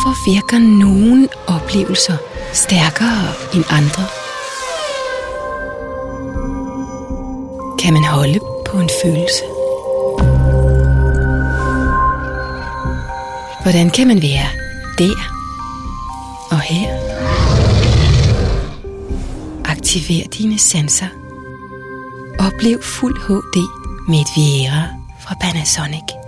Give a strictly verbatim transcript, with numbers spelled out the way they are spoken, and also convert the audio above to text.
Hvorfor virker nogle oplevelser stærkere end andre? Kan man holde på en følelse? Hvordan kan man være der og her? Aktiver dine sanser. Oplev fuld H D med et Viera fra Panasonic.